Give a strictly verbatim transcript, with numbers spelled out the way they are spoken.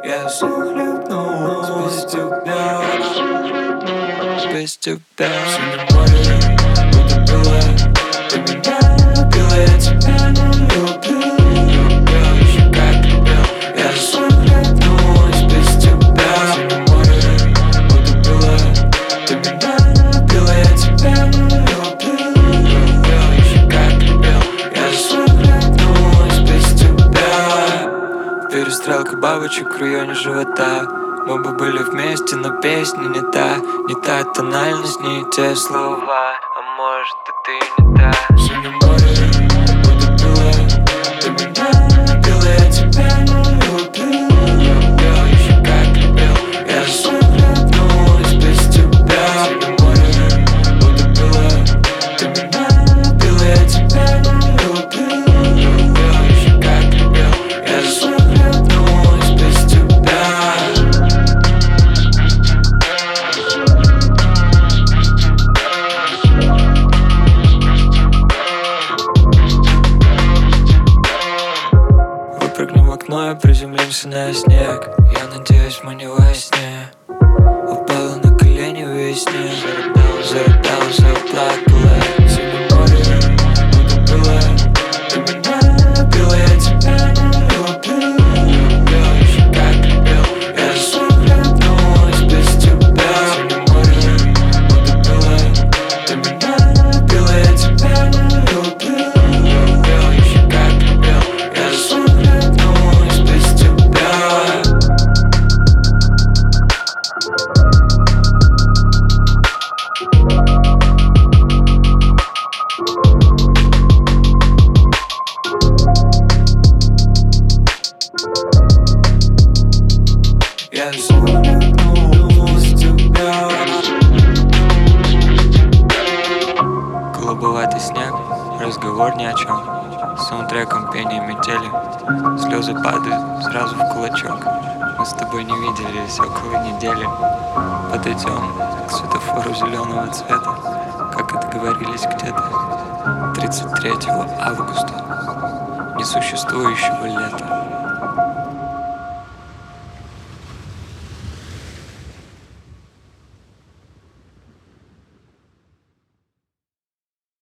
Я захлебнулся без тебя, без тебя. Синее море, будто было, ты меня любила, я тебя не люблю. Любил еще как любил. Я захлебнулась без тебя. Синее море, будто было, ты меня любила, я тебя не люблю. Любил еще как любил. Я захлебнулась без тебя. Перестрелка бабочек в районе живота. Мы бы были вместе, но песня не та. Не та тональность, не те слова. А может и ты не та. Синее море, будто было, ты меня любила, я тебя не люблю. Любил еще как любил. Я захлебнулась без тебя. Синее море, будто было, ты меня любила, я тебя не люблю. Любил еще как любил. Я захлебнулась без тебя. Выпрыгнем в окно и приземлимся на снег. Я надеюсь, мы не во сне. Упала на колени в весне. Зарыдала, зарыдала, заплакала. Синее море, будто было, ты меня любила, я тебя не люблю. Любил еще как любил. Я захлебнулась без тебя. Синее море, будто было, ты меня любила, я тебя не люблю. Любил еще как любил. Я захлебнулась без тебя. Я захлебнулась в тебя. Голубоватый снег, разговор ни о чем. Саундтреком пение метели. Слезы падают сразу в кулачок. Мы с тобой не виделись около недели. Подойдем к светофору зеленого цвета, как и договорились где-то тридцать третьего августа несуществующего лета.